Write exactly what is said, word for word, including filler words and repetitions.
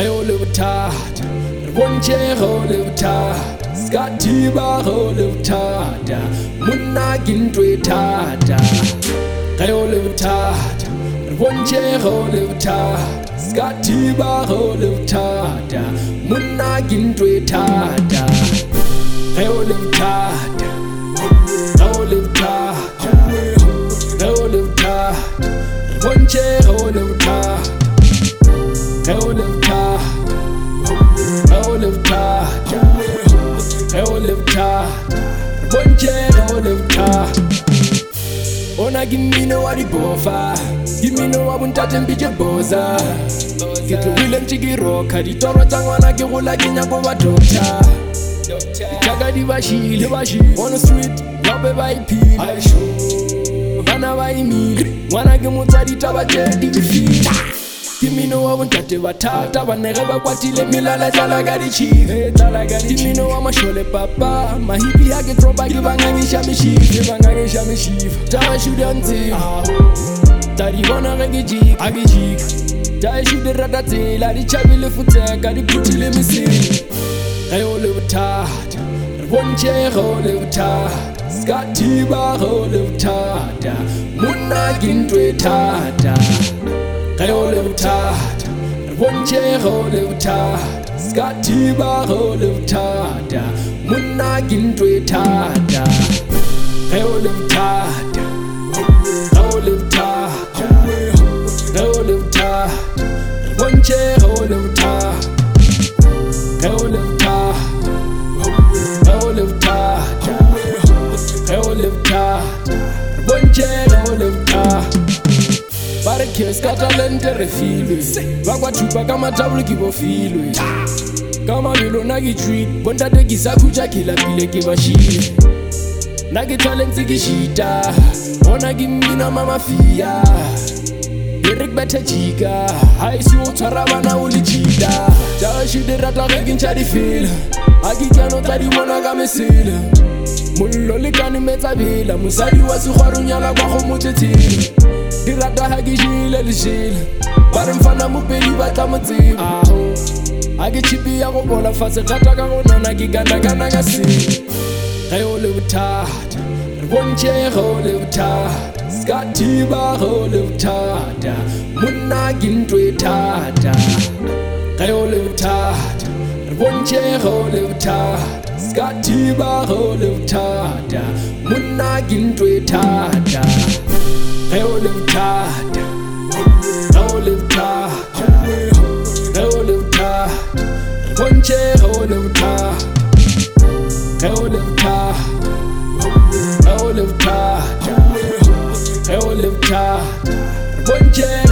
ge o le bothata re bontšhe ge o le bothata ska thiba ge o le bothata monna ke ntho e thata ge o le bothata re bontšhe ge o le bothata ska thiba ge o le bothata monna ke ntho e thata ge o le bothata ge o le bothata ge o le bothata re bontšhe ge o le bothata ge o le bothata ge o le bothata ge o le bothata re bontšhe ge o le bothata ona ke mmino wa dibofa ke mmino wa bontate mpitše bosa ke tlogile ntše ke roka ditoro tša ngwana ke gola ke nyako ba doctor ditšaka di bašile on the street ba be ba iphile bana ba imile ngwana ke motsadi taba tše di befile ke mmino wa bontate ba thata banege ba kwatile melala tlala ka ditšhife ke mmino wa mašole papa mahipi ha ke tropa ke bangangiša mešifa taba šude ntseba ta di bona ge ke jika a ke jika ta e šude rata tsela di tšhabile fotseka di phuthile mesele ge o le bothata re bontšhe ge o le bothata ska thiba ge o le bothata monna ke ntho e thata ge o le bothata re bontšhe ge o le bothata ska thiba ge o le bothata monna ke ntho e thata ge o le bothata ge o le bothata ge o le bothata re bontšhe ge o le bothata ge o le bothata ge o le bothata ge o le bothata re bontšhe ge o le bothata ba re kies ka talente re filwe ba kwa thupa ka matabolo ke bofilwe ka mabelo na ke treat bontate ke sa khutša ke lapile ke bašile na ke talentse ke šita bona ke mmina mamafia erek bethe jika ha ise o tshwara bana o le cheata tša šude rata ge ke ntšha difela a ke kano tla di bona ka mesela mollo le kane metsa bela mosadi wa segwaronyala kwa go motsetshela di rata ha ke jile lešela ba re mfana mopedi ba tla motseba a ke tšhipi ya go bola fase gata ka go nana ke kanakana ka sela ge o le bothata re bontšhe ge o le bothata ska thiba ge o le bothata monna ke ntho e thata ge o le bothata re bontšhe ge o le bothata ska thiba ge o le bothata monna ke ntho e thata ge o le bothata ge o le bothata ge o le bothata re bontšhe ge o le bothata ge o le bothata ge o le bothata ge o le bothata re bontšhe